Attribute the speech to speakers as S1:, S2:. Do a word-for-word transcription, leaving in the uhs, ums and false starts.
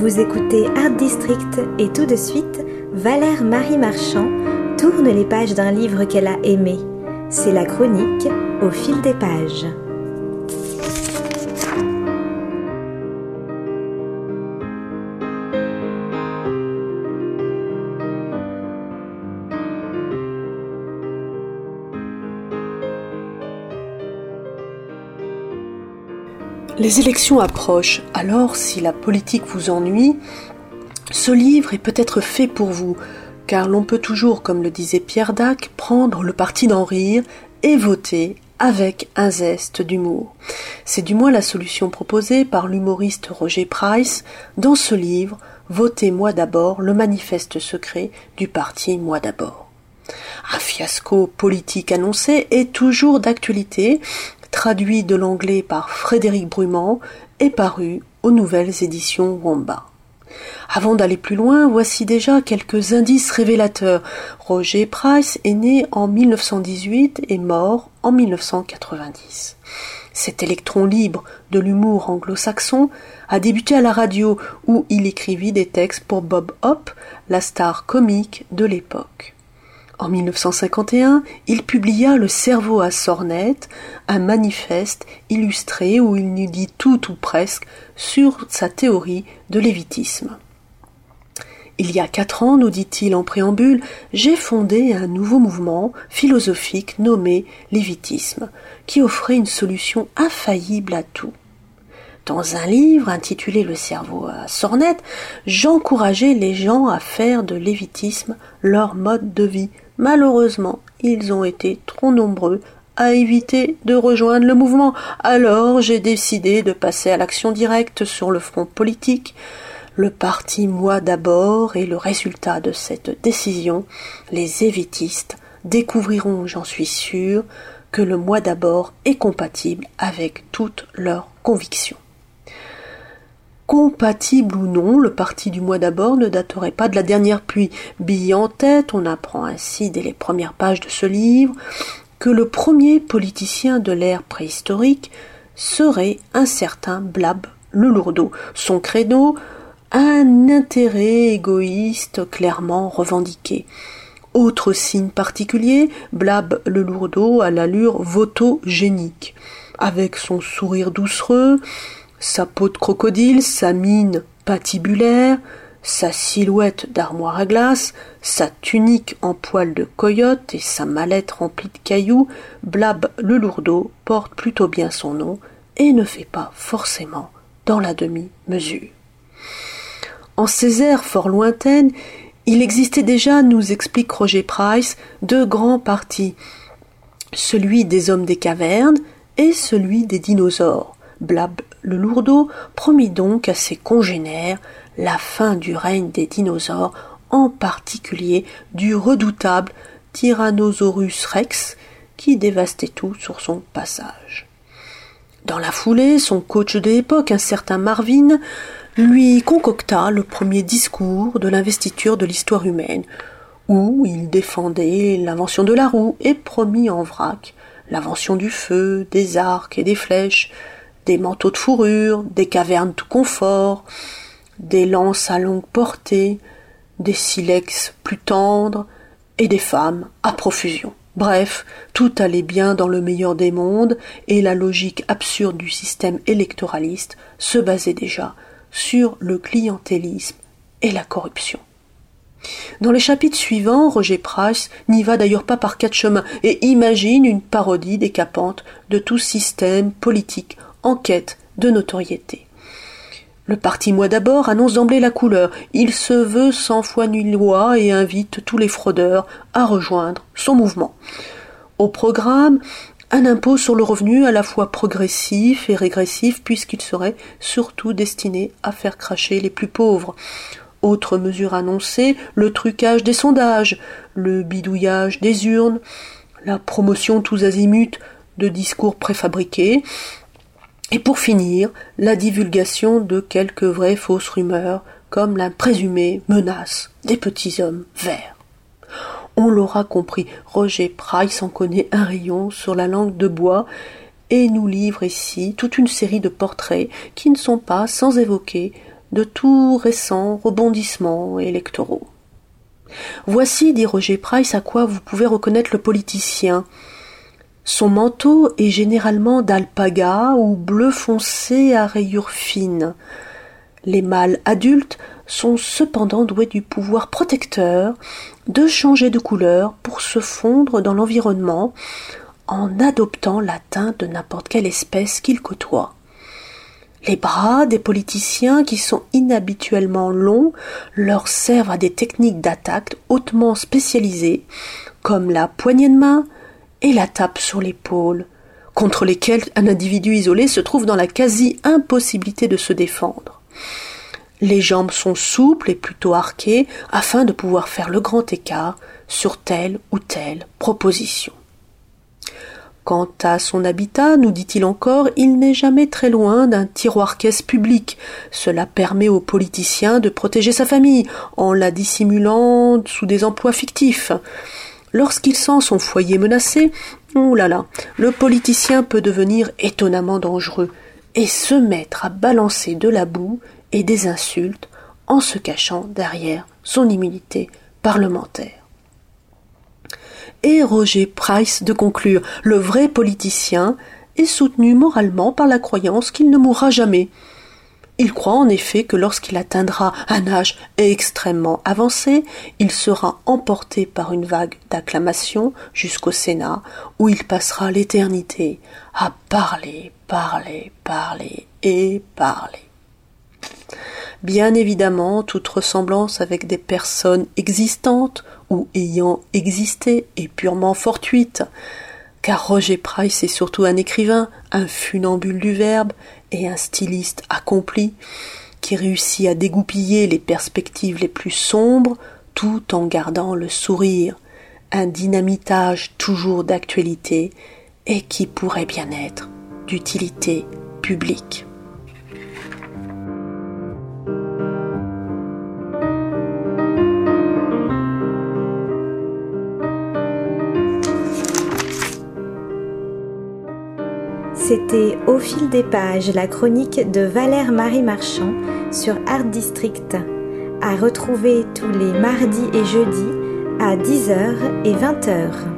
S1: Vous écoutez Art District et tout de suite, Valère Marie Marchand tourne les pages d'un livre qu'elle a aimé. C'est la chronique Au fil des pages.
S2: Les élections approchent, alors si la politique vous ennuie, ce livre est peut-être fait pour vous, car l'on peut toujours, comme le disait Pierre Dac, prendre le parti d'en rire et voter avec un zeste d'humour. C'est du moins la solution proposée par l'humoriste Roger Price dans ce livre « Votez moi d'abord, le manifeste secret du parti moi d'abord ». Un fiasco politique annoncé est toujours d'actualité, traduit de l'anglais par Frédéric Brumand et paru aux nouvelles éditions Wamba. Avant d'aller plus loin, voici déjà quelques indices révélateurs. Roger Price est né en mille neuf cent dix-huit et mort en mille neuf cent quatre-vingt-dix. Cet électron libre de l'humour anglo-saxon a débuté à la radio où il écrivit des textes pour Bob Hope, la star comique de l'époque. En mille neuf cent cinquante et un, il publia Le cerveau à sornettes, un manifeste illustré où il nous dit tout ou presque sur sa théorie de l'évitisme. Il y a quatre ans, nous dit-il en préambule, j'ai fondé un nouveau mouvement philosophique nommé l'évitisme, qui offrait une solution infaillible à tout. Dans un livre intitulé Le cerveau à sornettes, j'encourageais les gens à faire de l'évitisme leur mode de vie. Malheureusement, ils ont été trop nombreux à éviter de rejoindre le mouvement. Alors, j'ai décidé de passer à l'action directe sur le front politique. Le parti moi d'abord et le résultat de cette décision, les évitistes découvriront, j'en suis sûr, que le moi d'abord est compatible avec toutes leurs convictions. Compatible ou non, le parti du moi d'abord ne daterait pas de la dernière pluie. Bille en tête, on apprend ainsi dès les premières pages de ce livre que le premier politicien de l'ère préhistorique serait un certain Blab le Lourdeau. Son credo, un intérêt égoïste clairement revendiqué. Autre signe particulier, Blab le Lourdeau a l'allure votogénique. Avec son sourire doucereux, sa peau de crocodile, sa mine patibulaire, sa silhouette d'armoire à glace, sa tunique en poil de coyote et sa mallette remplie de cailloux, Blab le Lourdeau porte plutôt bien son nom et ne fait pas forcément dans la demi-mesure. En ces ères fort lointaines, il existait déjà, nous explique Roger Price, deux grands partis, celui des hommes des cavernes et celui des dinosaures. Blab le Lourdeau promit donc à ses congénères la fin du règne des dinosaures, en particulier du redoutable Tyrannosaurus Rex, qui dévastait tout sur son passage. Dans la foulée, son coach de l'époque, un certain Marvin, lui concocta le premier discours de l'investiture de l'histoire humaine, où il défendait l'invention de la roue et promit en vrac l'invention du feu, des arcs et des flèches, des manteaux de fourrure, des cavernes tout confort, des lances à longue portée, des silex plus tendres et des femmes à profusion. Bref, tout allait bien dans le meilleur des mondes et la logique absurde du système électoraliste se basait déjà sur le clientélisme et la corruption. Dans les chapitres suivants, Roger Price n'y va d'ailleurs pas par quatre chemins et imagine une parodie décapante de tout système politique en quête de notoriété. Le parti moi d'abord annonce d'emblée la couleur. Il se veut sans foi ni loi et invite tous les fraudeurs à rejoindre son mouvement. Au programme, un impôt sur le revenu à la fois progressif et régressif puisqu'il serait surtout destiné à faire cracher les plus pauvres. Autre mesure annoncée, le trucage des sondages, le bidouillage des urnes, la promotion tous azimuts de discours préfabriqués, et pour finir, la divulgation de quelques vraies fausses rumeurs, comme la présumée menace des petits hommes verts. On l'aura compris, Roger Price en connaît un rayon sur la langue de bois et nous livre ici toute une série de portraits qui ne sont pas sans évoquer de tout récents rebondissements électoraux. Voici, dit Roger Price, à quoi vous pouvez reconnaître le politicien. Son manteau est généralement d'alpaga ou bleu foncé à rayures fines. Les mâles adultes sont cependant doués du pouvoir protecteur de changer de couleur pour se fondre dans l'environnement en adoptant la teinte de n'importe quelle espèce qu'ils côtoient. Les bras des politiciens, qui sont inhabituellement longs, leur servent à des techniques d'attaque hautement spécialisées, comme la poignée de main et la tape sur l'épaule, contre lesquelles un individu isolé se trouve dans la quasi-impossibilité de se défendre. Les jambes sont souples et plutôt arquées afin de pouvoir faire le grand écart sur telle ou telle proposition. Quant à son habitat, nous dit-il encore, il n'est jamais très loin d'un tiroir-caisse public. Cela permet aux politiciens de protéger sa famille en la dissimulant sous des emplois fictifs. Lorsqu'il sent son foyer menacé, oh là là, le politicien peut devenir étonnamment dangereux et se mettre à balancer de la boue et des insultes en se cachant derrière son immunité parlementaire. Et Roger Price de conclure, le vrai politicien est soutenu moralement par la croyance qu'il ne mourra jamais. Il croit en effet que lorsqu'il atteindra un âge extrêmement avancé, il sera emporté par une vague d'acclamations jusqu'au Sénat, où il passera l'éternité à parler, parler, parler et parler. Bien évidemment, toute ressemblance avec des personnes existantes ou ayant existé est purement fortuite, car Roger Price est surtout un écrivain, un funambule du verbe et un styliste accompli, qui réussit à dégoupiller les perspectives les plus sombres tout en gardant le sourire, un dynamitage toujours d'actualité et qui pourrait bien être d'utilité publique.
S1: C'était Au fil des pages, la chronique de Valère Marie Marchand sur Art District, à retrouver tous les mardis et jeudis à dix heures et vingt heures.